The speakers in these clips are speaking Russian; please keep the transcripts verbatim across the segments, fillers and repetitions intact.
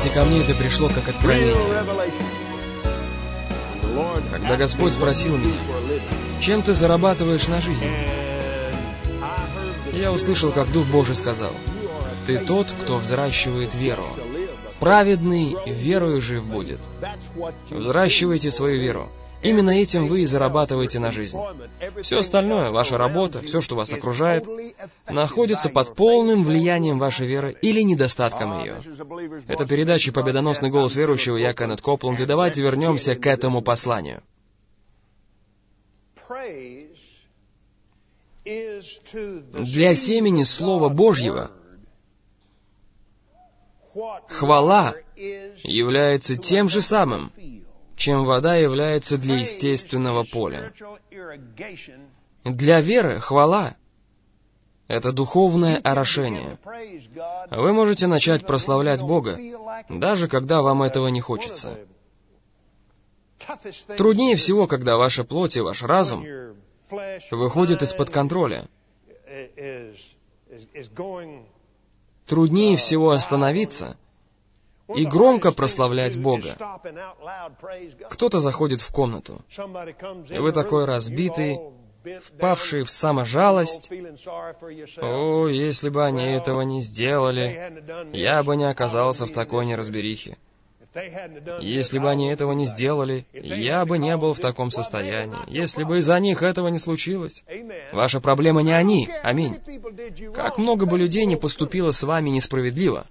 Знаете, ко мне это пришло как откровение. Когда Господь спросил меня, чем ты зарабатываешь на жизнь? Я услышал, как Дух Божий сказал, ты тот, кто взращивает веру. Праведный верою жив будет. Взращивайте свою веру. Именно этим вы и зарабатываете на жизнь. Все остальное, ваша работа, все, что вас окружает, находится под полным влиянием вашей веры или недостатком ее. Это передача «Победоносный голос верующего», я Кеннет Копланд, и давайте вернемся к этому посланию. Для семени Слова Божьего хвала является тем же самым, чем вода является для естественного поля. Для веры хвала — это духовное орошение. Вы можете начать прославлять Бога, даже когда вам этого не хочется. Труднее всего, когда ваша плоть и ваш разум выходят из-под контроля. Труднее всего остановиться и громко прославлять Бога. Кто-то заходит в комнату, и вы такой разбитый, впавший в саможалость. «О, если бы они этого не сделали, я бы не оказался в такой неразберихе. Если бы они этого не сделали, я бы не был в таком состоянии. Если бы из-за них этого не случилось». Ваша проблема не они. Аминь. Как много бы людей не поступило с вами несправедливо.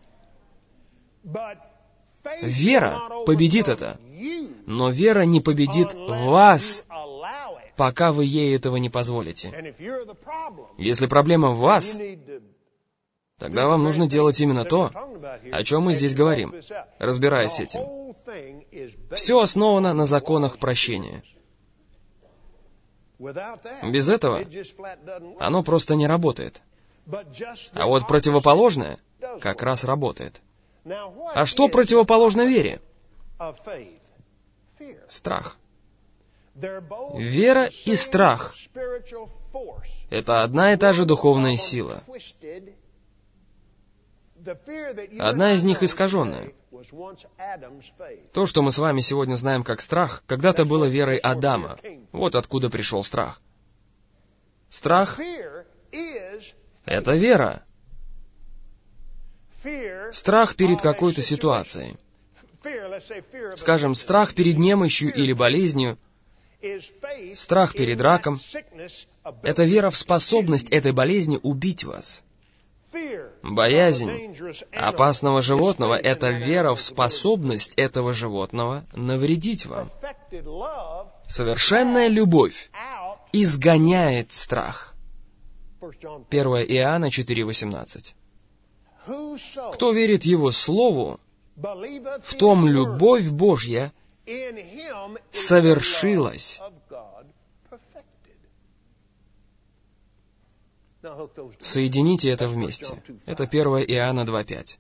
Вера победит это. Но вера не победит вас, пока вы ей этого не позволите. Если проблема в вас, тогда вам нужно делать именно то, о чем мы здесь говорим, разбираясь с этим. Все основано на законах прощения. Без этого оно просто не работает. А вот противоположное как раз работает. А что противоположно вере? Страх. Вера и страх — это одна и та же духовная сила. Одна из них искаженная. То, что мы с вами сегодня знаем как страх, когда-то было верой Адама. Вот откуда пришел страх. Страх — это вера. Страх перед какой-то ситуацией. Скажем, страх перед немощью или болезнью, страх перед раком — это вера в способность этой болезни убить вас. Боязнь опасного животного — это вера в способность этого животного навредить вам. Совершенная любовь изгоняет страх. первое Иоанна четыре восемнадцать. Кто верит Его Слову, в том любовь Божья совершилась. Соедините это вместе. Это первое Иоанна два пять.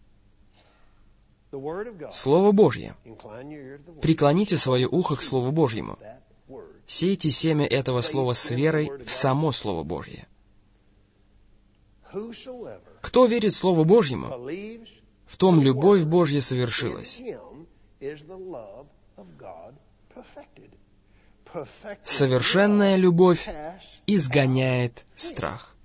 Слово Божье. Преклоните свое ухо к Слову Божьему. Сейте семя этого слова с верой в само Слово Божье. Кто верит Слову Божьему, в том любовь Божья совершилась. Совершенная любовь изгоняет страх.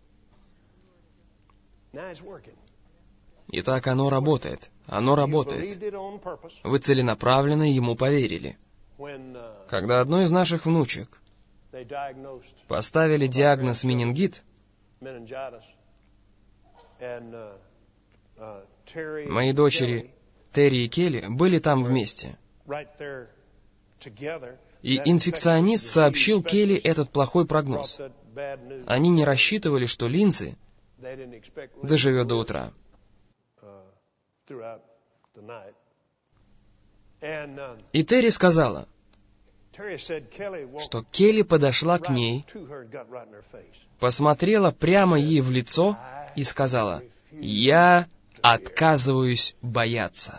Итак, оно работает. Оно работает. Вы целенаправленно ему поверили. Когда одной из наших внучек поставили диагноз менингит, мои дочери Терри и Келли были там вместе. И инфекционист сообщил Келли этот плохой прогноз. Они не рассчитывали, что Линдси доживет до утра. И Терри сказала, что Келли подошла к ней, посмотрела прямо ей в лицо и сказала: «Я отказываюсь бояться».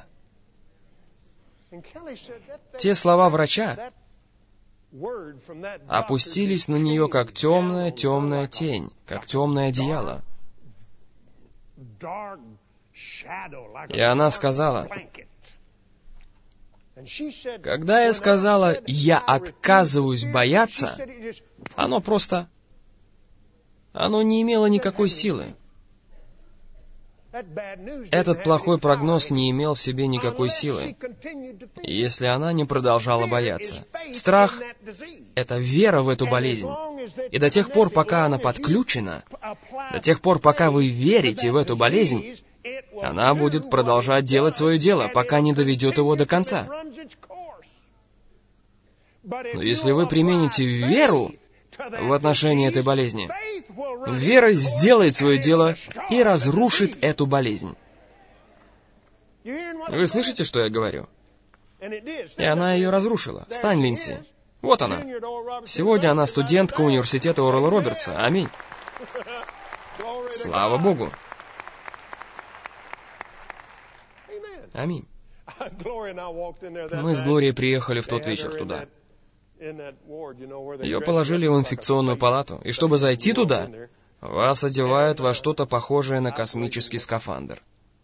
Те слова врача опустились на нее, как темная-темная тень, как темное одеяло. И она сказала: Когда я сказала «я отказываюсь бояться», оно просто... Оно не имело никакой силы. Этот плохой прогноз не имел в себе никакой силы, если она не продолжала бояться. Страх — это вера в эту болезнь. И до тех пор, пока она подключена, до тех пор, пока вы верите в эту болезнь, она будет продолжать делать свое дело, пока не доведет его до конца. Но если вы примените веру в отношении этой болезни, вера сделает свое дело и разрушит эту болезнь. Вы слышите, что я говорю? И она ее разрушила. Встань, Линдси. Вот она. Сегодня она студентка университета Орла Робертса. Аминь. Слава Богу. Аминь. Мы с Глорией приехали в тот вечер туда. Ее положили в инфекционную палату, и чтобы зайти туда, вас одевают во что-то похожее на космический скафандр.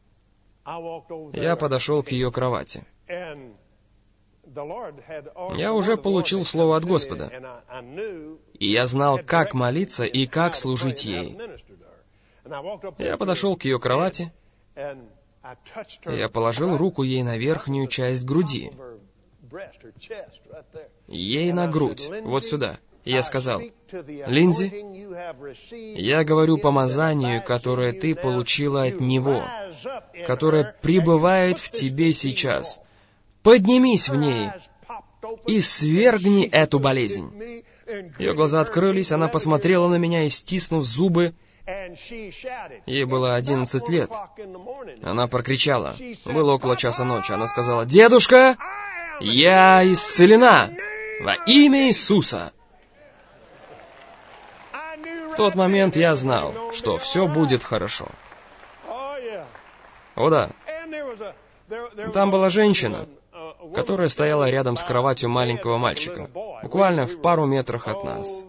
Я подошел к ее кровати. Я уже получил слово от Господа, и я знал, как молиться и как служить ей. Я подошел к ее кровати, и я положил руку ей на верхнюю часть груди, ей на грудь, вот сюда. И я сказал: «Линдси, я говорю помазанию, которое ты получила от Него, которое пребывает в тебе сейчас. Поднимись в ней и свергни эту болезнь». Ее глаза открылись, она посмотрела на меня и, стиснув зубы, ей было одиннадцать лет, она прокричала. Было около часа ночи. Она сказала: «Дедушка, я исцелена во имя Иисуса». В тот момент я знал, что все будет хорошо. О да. Там была женщина, которая стояла рядом с кроватью маленького мальчика, буквально в пару метрах от нас.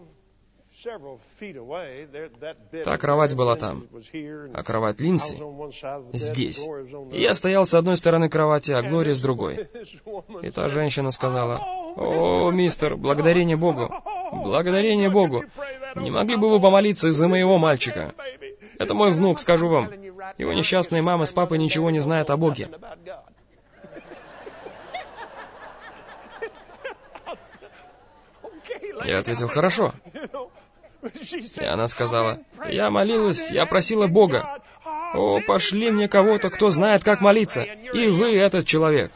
Та кровать была там, а кровать Линдси здесь. И я стоял с одной стороны кровати, а Глория с другой. И та женщина сказала: «О, мистер, благодарение Богу! Благодарение Богу! Не могли бы вы помолиться из-за моего мальчика? Это мой внук, скажу вам. Его несчастные мама с папой ничего не знают о Боге». Я ответил: «Хорошо». И она сказала: «Я молилась, я просила Бога. О, пошли мне кого-то, кто знает, как молиться. И вы этот человек».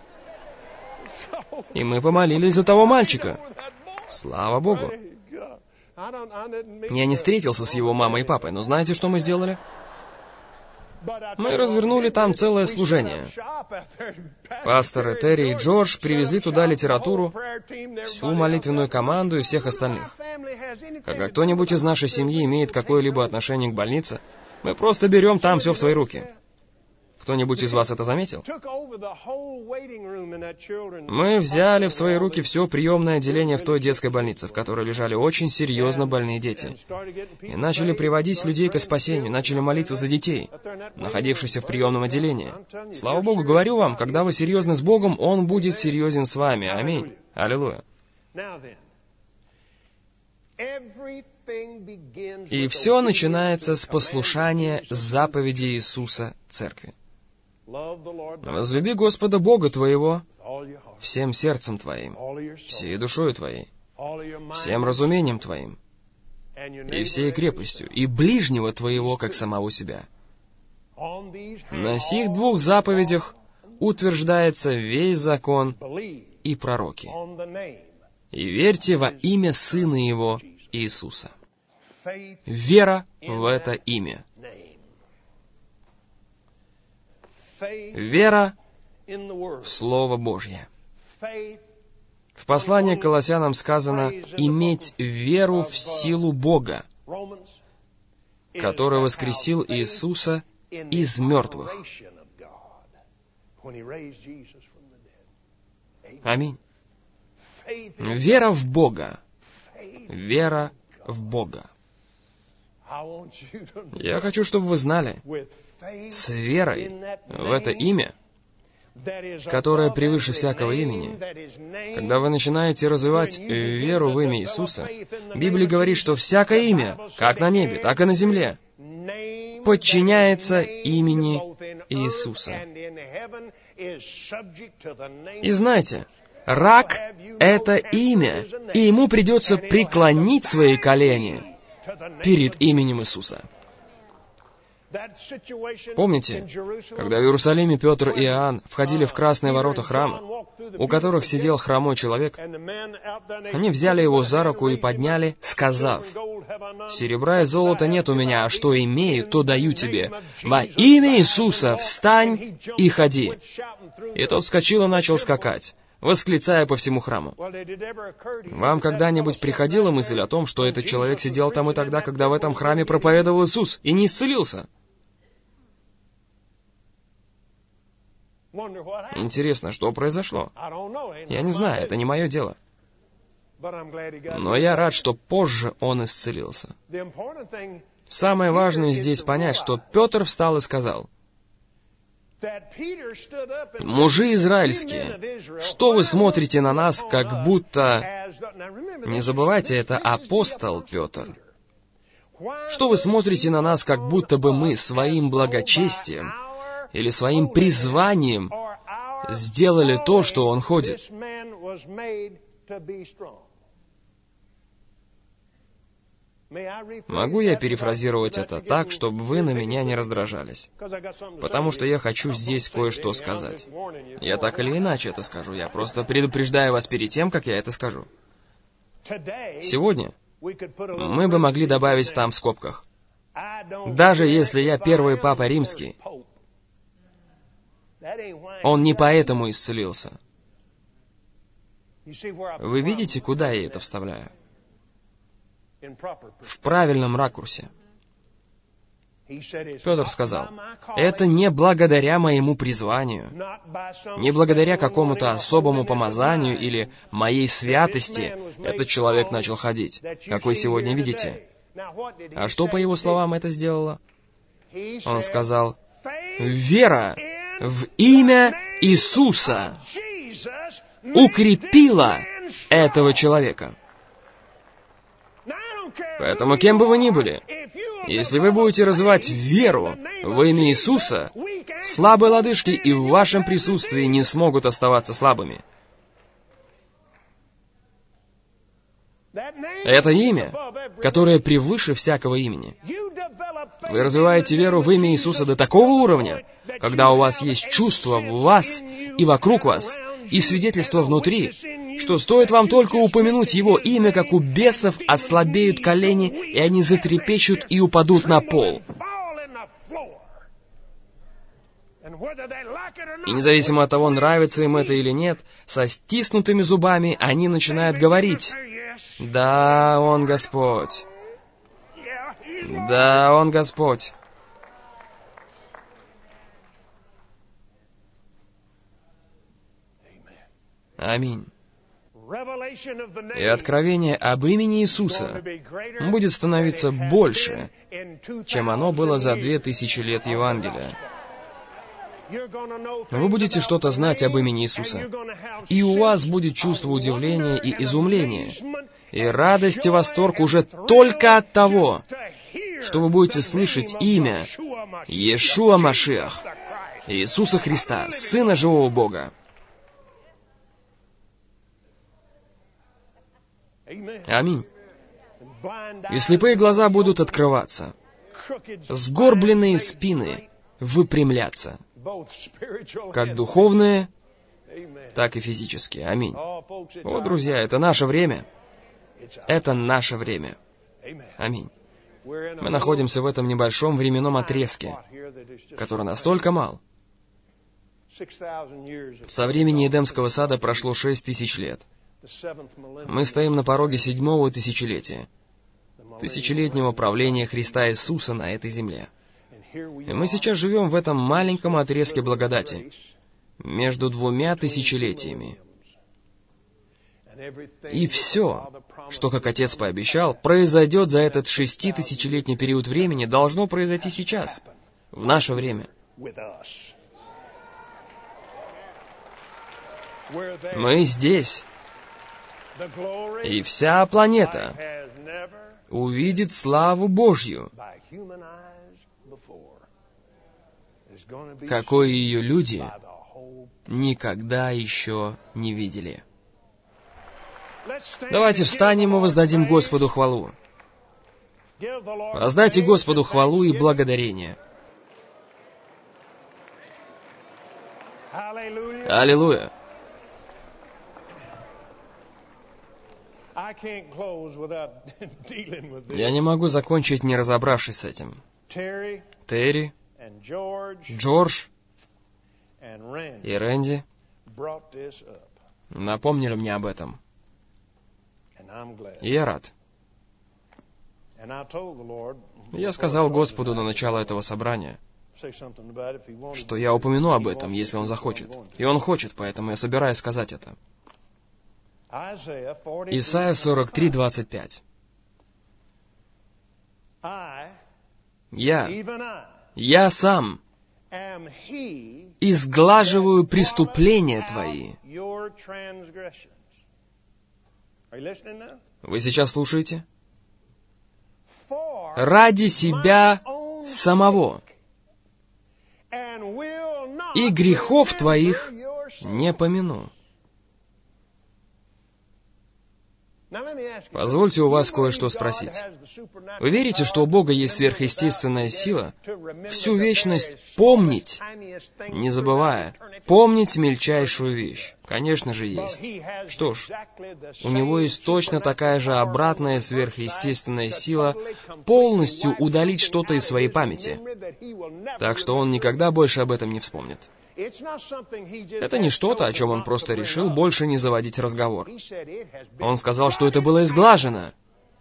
И мы помолились за того мальчика. Слава Богу. Я не встретился с его мамой и папой, но знаете, что мы сделали? Мы развернули там целое служение. Пасторы Терри и Джордж привезли туда литературу, всю молитвенную команду и всех остальных. Когда кто-нибудь из нашей семьи имеет какое-либо отношение к больнице, мы просто берем там все в свои руки. Кто-нибудь из вас это заметил? Мы взяли в свои руки все приемное отделение в той детской больнице, в которой лежали очень серьезно больные дети. И начали приводить людей к спасению, начали молиться за детей, находившихся в приемном отделении. Слава Богу, говорю вам, когда вы серьезны с Богом, Он будет серьезен с вами. Аминь. Аллилуйя. И все начинается с послушания заповеди Иисуса Церкви. Возлюби Господа Бога твоего всем сердцем твоим, всей душою твоей, всем разумением твоим, и всей крепостью, и ближнего твоего, как самого себя. На сих двух заповедях утверждается весь закон и пророки. И верьте во имя Сына Его, Иисуса. Вера в это имя. Вера в Слово Божье. В послании к Колоссянам сказано «иметь веру в силу Бога, который воскресил Иисуса из мертвых». Аминь. Вера в Бога. Вера в Бога. Я хочу, чтобы вы знали, с верой в это имя которое превыше всякого имени, когда вы начинаете развивать веру в имя Иисуса, Библия говорит, что всякое имя, как на небе, так и на земле, подчиняется имени Иисуса. И знаете, рак — это имя, и ему придется преклонить свои колени перед именем Иисуса. Помните, когда в Иерусалиме Петр и Иоанн входили в красные ворота храма, у которых сидел хромой человек, они взяли его за руку и подняли, сказав: «Серебра и золота нет у меня, а что имею, то даю тебе. Во имя Иисуса встань и ходи». И тот вскочил и начал скакать, восклицая по всему храму. Вам когда-нибудь приходила мысль о том, что этот человек сидел там и тогда, когда в этом храме проповедовал Иисус, и не исцелился? Интересно, что произошло? Я не знаю, это не мое дело. Но я рад, что позже он исцелился. Самое важное здесь понять, что Петр встал и сказал: «Мужи израильские, что вы смотрите на нас, как будто...» Не забывайте, это апостол Петр. «Что вы смотрите на нас, как будто бы мы своим благочестием или своим призванием сделали то, что он ходит?» Могу я перефразировать это так, чтобы вы на меня не раздражались? Потому что я хочу здесь кое-что сказать. Я так или иначе это скажу, я просто предупреждаю вас перед тем, как я это скажу. Сегодня мы бы могли добавить там в скобках: даже если я первый папа римский, он не поэтому исцелился. Вы видите, куда я это вставляю? В правильном ракурсе. Петр сказал: это не благодаря моему призванию, не благодаря какому-то особому помазанию или моей святости этот человек начал ходить, как вы сегодня видите. А что, по его словам, это сделало? Он сказал: вера в имя Иисуса укрепила этого человека. Поэтому, кем бы вы ни были, если вы будете развивать веру во имя Иисуса, слабые лодыжки и в вашем присутствии не смогут оставаться слабыми. Это имя, которое превыше всякого имени. Вы развиваете веру в имя Иисуса до такого уровня, когда у вас есть чувство в вас и вокруг вас, и свидетельство внутри, что стоит вам только упомянуть Его имя, как у бесов ослабеют колени, и они затрепещут и упадут на пол. И независимо от того, нравится им это или нет, со стиснутыми зубами они начинают говорить: «Да, Он Господь! Да, Он Господь!» Аминь. И откровение об имени Иисуса будет становиться больше, чем оно было за две тысячи лет Евангелия. Вы будете что-то знать об имени Иисуса, и у вас будет чувство удивления и изумления, и радость и восторг уже только от того, что вы будете слышать имя Иешуа Машиах, Иисуса Христа, Сына Живого Бога. Аминь. И слепые глаза будут открываться, сгорбленные спины выпрямляться, как духовные, так и физические. Аминь. О, друзья, это наше время. Это наше время. Аминь. Мы находимся в этом небольшом временном отрезке, который настолько мал. Со времени Эдемского сада прошло шесть тысяч лет. Мы стоим на пороге седьмого тысячелетия, тысячелетнего правления Христа Иисуса на этой земле. И мы сейчас живем в этом маленьком отрезке благодати, между двумя тысячелетиями. И все, что, как Отец пообещал, произойдет за этот шеститысячелетний период времени, должно произойти сейчас, в наше время. Мы здесь, и вся планета увидит славу Божью, какой ее люди никогда еще не видели. Давайте встанем и воздадим Господу хвалу. Воздайте Господу хвалу и благодарение. Аллилуйя! Я не могу закончить, не разобравшись с этим. Терри, Джордж и Рэнди напомнили мне об этом. И я рад. Я сказал Господу на начало этого собрания, что я упомяну об этом, если Он захочет. И Он хочет, поэтому я собираюсь сказать это. Исайя сорок три, двадцать пять. Я, я сам изглаживаю преступления твои. Вы сейчас слушаете? Ради себя самого. И грехов твоих не помяну. Позвольте у вас кое-что спросить. Вы верите, что у Бога есть сверхъестественная сила всю вечность помнить, не забывая, помнить мельчайшую вещь? Конечно же, есть. Что ж, у Него есть точно такая же обратная сверхъестественная сила полностью удалить что-то из своей памяти. Так что Он никогда больше об этом не вспомнит. Это не что-то, о чем Он просто решил больше не заводить разговор. Он сказал, что это было изглажено.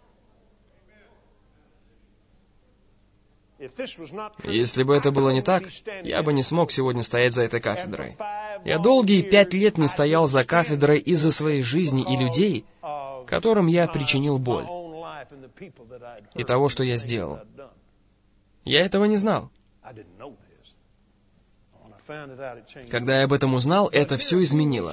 Если бы это было не так, я бы не смог сегодня стоять за этой кафедрой. Я долгие пять лет не стоял за кафедрой из-за своей жизни и людей, которым я причинил боль, и того, что я сделал. Я этого не знал. Когда я об этом узнал, это все изменило.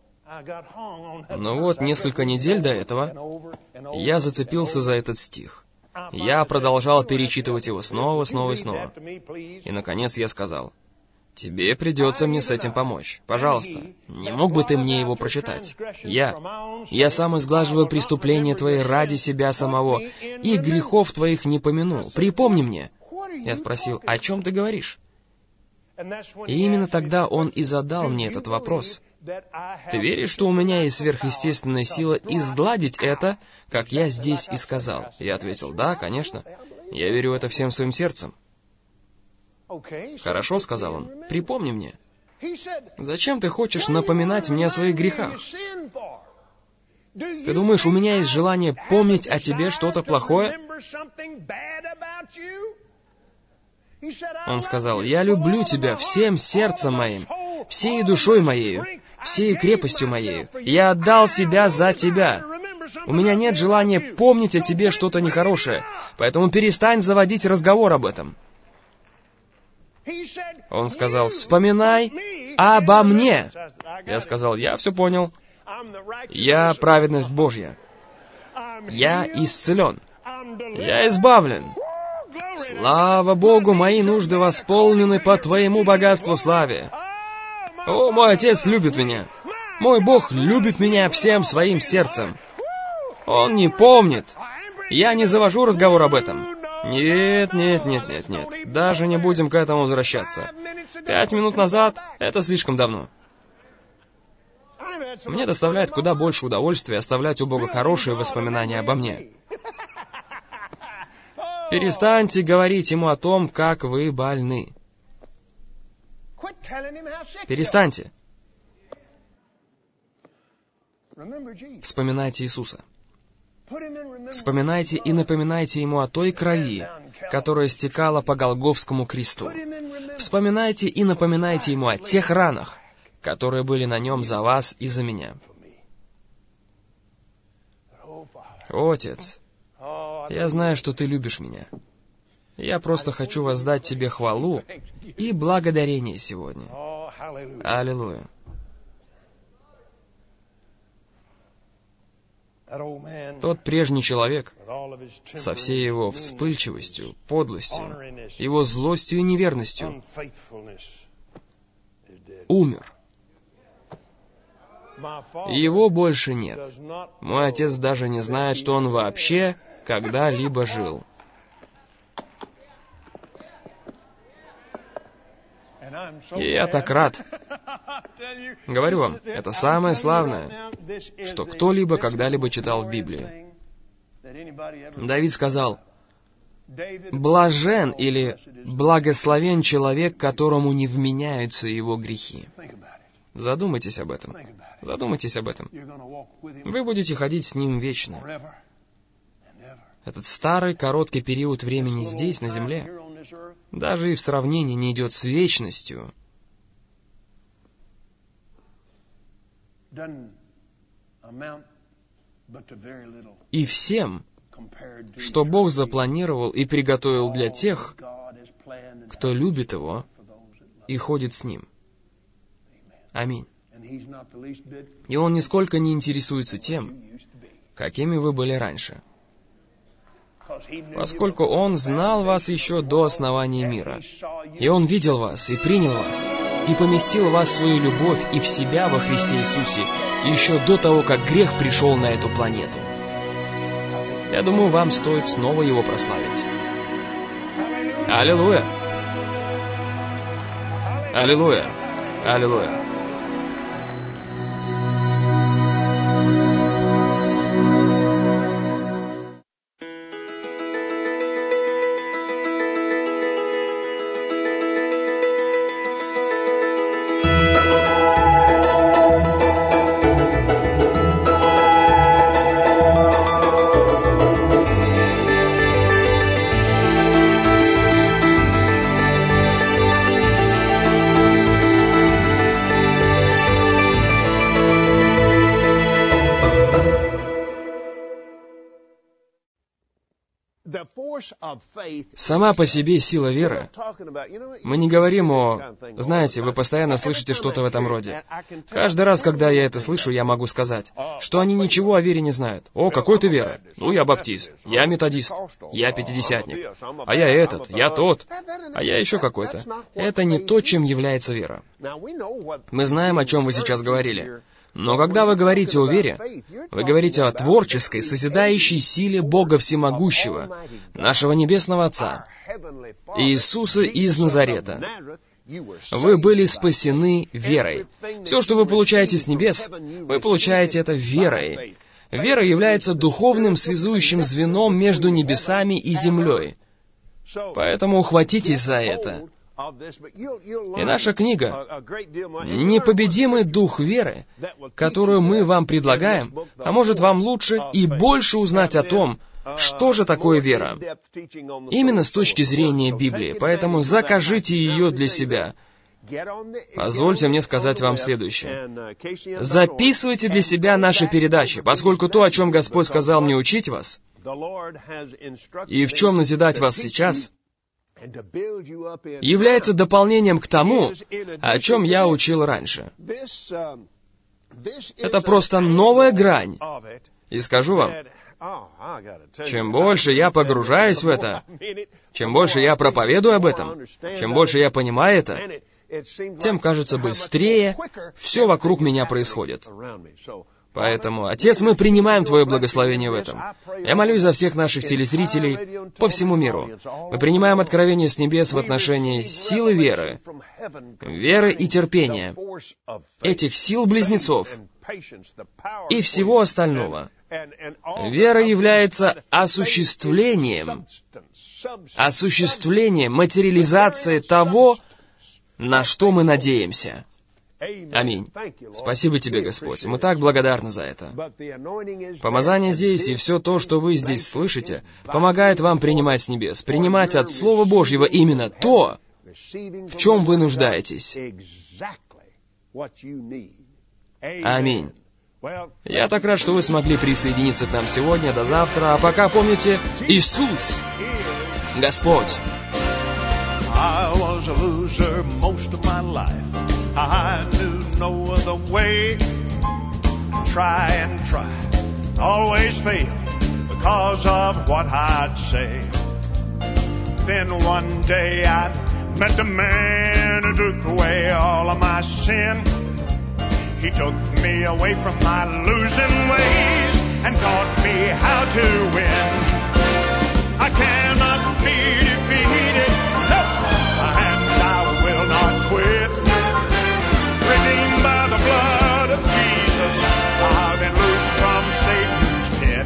Но вот несколько недель до этого я зацепился за этот стих. Я продолжал перечитывать его снова, снова и снова. И, наконец, я сказал: «Тебе придется мне с этим помочь. Пожалуйста, не мог бы ты мне его прочитать? Я, я сам изглаживаю преступления твои ради себя самого, и грехов твоих не помяну. Припомни мне». Я спросил: «О чем ты говоришь?» И именно тогда он и задал мне этот вопрос. «Ты веришь, что у меня есть сверхъестественная сила изгладить это, как я здесь и сказал?» Я ответил: «Да, конечно. Я верю в это всем своим сердцем». «Хорошо», — сказал он, — «припомни мне. Зачем ты хочешь напоминать мне о своих грехах? Ты думаешь, у меня есть желание помнить о тебе что-то плохое?» Он сказал: «Я люблю тебя всем сердцем моим, всей душой моею, всей крепостью моею. Я отдал себя за тебя. У меня нет желания помнить о тебе что-то нехорошее, поэтому перестань заводить разговор об этом». Он сказал: «Вспоминай обо мне». Я сказал: «Я все понял. Я праведность Божья. Я исцелен. Я избавлен. Слава Богу, мои нужды восполнены по Твоему богатству в славе. О, мой Отец любит меня. Мой Бог любит меня всем своим сердцем. Он не помнит. Я не завожу разговор об этом. Нет, нет, нет, нет, нет. Даже не будем к этому возвращаться. Пять минут назад — это слишком давно. Мне доставляет куда больше удовольствия оставлять у Бога хорошие воспоминания обо мне. Перестаньте говорить Ему о том, как вы больны. Перестаньте. Вспоминайте Иисуса. Вспоминайте и напоминайте Ему о той крови, которая стекала по Голгофскому кресту. Вспоминайте и напоминайте Ему о тех ранах, которые были на Нем за вас и за меня. О, Отец, я знаю, что Ты любишь меня. Я просто хочу воздать Тебе хвалу и благодарение сегодня. Аллилуйя. Тот прежний человек со всей его вспыльчивостью, подлостью, его злостью и неверностью умер. Его больше нет. Мой отец даже не знает, что он вообще когда-либо жил. И я так рад. Говорю вам, это самое славное, что кто-либо когда-либо читал в Библии. Давид сказал: «Блажен» или «благословен человек, которому не вменяются его грехи». Задумайтесь об этом. Задумайтесь об этом. Вы будете ходить с ним вечно. Этот старый, короткий период времени здесь, на земле, даже и в сравнении не идет с вечностью. И всем, что Бог запланировал и приготовил для тех, кто любит Его и ходит с Ним. Аминь. И Он нисколько не интересуется тем, какими вы были раньше, поскольку Он знал вас еще до основания мира. И Он видел вас и принял вас, и поместил в вас свою любовь и в себя во Христе Иисусе, еще до того, как грех пришел на эту планету. Я думаю, вам стоит снова Его прославить. Аллилуйя! Аллилуйя! Аллилуйя! Сама по себе сила веры. Мы не говорим о... Знаете, вы постоянно слышите что-то в этом роде. Каждый раз, когда я это слышу, я могу сказать, что они ничего о вере не знают. О, какой ты вера? Ну, я баптист, я методист, я пятидесятник, а я этот, я тот, а я еще какой-то. Это не то, чем является вера. Мы знаем, о чем вы сейчас говорили. Но когда вы говорите о вере, вы говорите о творческой, созидающей силе Бога Всемогущего, нашего Небесного Отца, Иисуса из Назарета. Вы были спасены верой. Все, что вы получаете с небес, вы получаете это верой. Вера является духовным связующим звеном между небесами и землей. Поэтому ухватитесь за это. И наша книга «Непобедимый дух веры», которую мы вам предлагаем, поможет вам лучше и больше узнать о том, что же такое вера, именно с точки зрения Библии. Поэтому закажите ее для себя. Позвольте мне сказать вам следующее. Записывайте для себя наши передачи, поскольку то, о чем Господь сказал мне учить вас, и в чем назидать вас сейчас, является дополнением к тому, о чем я учил раньше. Это просто новая грань. И скажу вам, чем больше я погружаюсь в это, чем больше я проповедую об этом, чем больше я понимаю это, тем, кажется, быстрее все вокруг меня происходит. Поэтому, Отец, мы принимаем Твое благословение в этом. Я молюсь за всех наших телезрителей по всему миру. Мы принимаем откровение с небес в отношении силы веры, веры и терпения, этих сил-близнецов и всего остального. Вера является осуществлением, осуществлением, материализацией того, на что мы надеемся. Аминь. Спасибо Тебе, Господь. Мы так благодарны за это. Помазание здесь и все то, что вы здесь слышите, помогает вам принимать с небес, принимать от Слова Божьего именно то, в чем вы нуждаетесь. Аминь. Я так рад, что вы смогли присоединиться к нам сегодня. До завтра. А пока помните, Иисус, Господь. I was a loser most of my life. I knew no other way. Try and try, always fail because of what I'd say. Then one day I met the man who took away all of my sin. He took me away from my losing ways and taught me how to win. I cannot be defeated, no, and I will not quit. Redeemed by the blood of Jesus, I've been loosed from Satan's pit.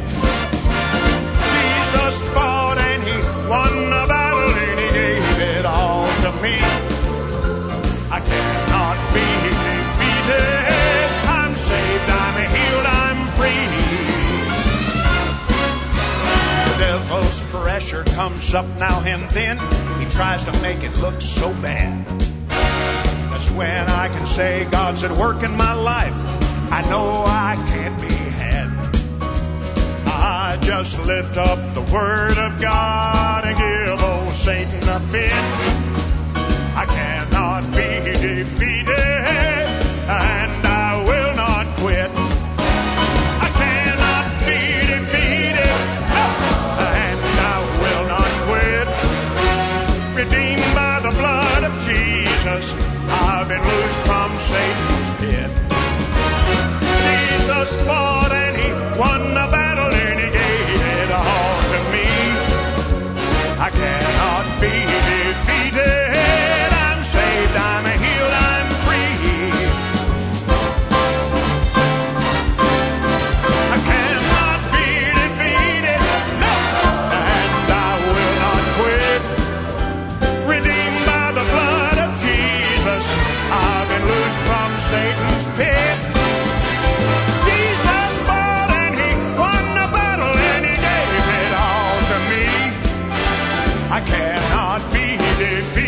Jesus fought and he won the battle and he gave it all to me. I cannot be defeated. I'm saved, I'm healed, I'm free. The devil's pressure comes up now and then. He tries to make it look so bad. That's when I can say God's at work in my life. I know I can't be had. I just lift up the word of God and give old Satan a fit. I cannot be defeated, and I will not quit. I cannot be defeated, and I will not quit. Redeemed by the blood of Jesus, I've been loosed from Satan's pit. Jesus fought and he won the battle and he gave it all to me. I cannot be defeated. I'm saved, I'm healed, I'm free. I cannot be defeated, no, and I will not quit. Redeemed by the blood of Jesus, I've been loosed from Satan's pit. Jesus fought and he won the battle and he gave it all to me. I cannot be defeated.